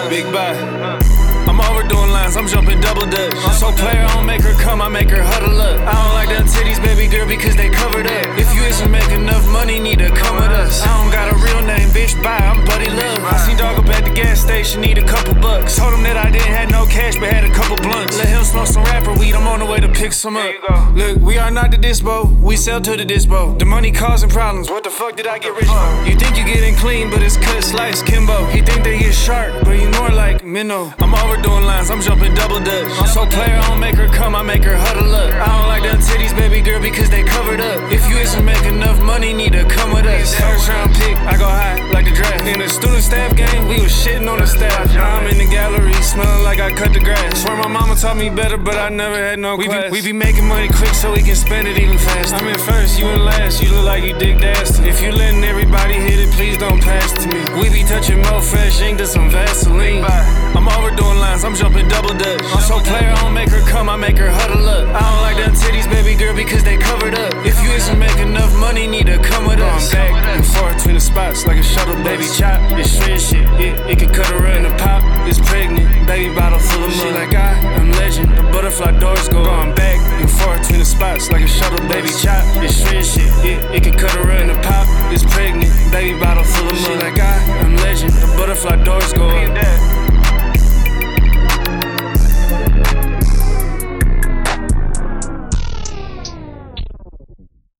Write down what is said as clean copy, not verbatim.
Big bye. I'm overdoing lines, I'm jumping double dutch. I'm so player, I don't make her come, I make her huddle up. I don't like them titties, baby girl, because they covered up. If you isn't making enough money, need to come with us. I don't got a real name, bitch, bye, I'm Buddy Love. I seen dog up at the gas station, need a couple bucks. Told him that I didn't have no cash, but had a couple blunts. Let him smoke some rapper weed, I'm on the way to pick some up. Look, we are not the dispo, we sell to the dispo. The money causing problems, what the fuck did I get rich for? You think you getting clean, but it's cut, slice, Kimbo. He think they get sharp, but he more like minnow. I'm overdoing lines, I'm jumping double dutch. I'm so player, I don't make her come, I make her huddle up. I don't like them titties, baby girl, because they covered up. If you isn't making enough money, need to come with us. First round pick, I go high like the draft. In the student staff game, we was shitting on the staff. Now I'm in the gallery, smelling like I cut the grass. Swear my mama taught me better, but I never had no class. We be making money quick so we can spend it even faster. I'm in first, you in last, you look like you Dick Dastard. If you letting everybody hit it, please don't pass to me. We be touching more fresh ink than some Vaseline. I'm overdoing lines, I'm jumping double dutch. I'm so player, I don't make her come, I make her huddle up. I don't like them titties, baby girl, because they covered up. If you isn't making enough money, need to come with us. I'm back and forth between the spots like a shuttle bus. Baby chop, it's shred shit, it can cut her in the pop. It's pregnant, baby bottle full of mud. Like I'm legend, the butterfly doors go. Going back and forth between the spots like a shuttle bus. Baby chop, it's shred shit, it can cut her in the pop. It's pregnant, baby bottle full of mud. Like I'm legend, the butterfly doors go.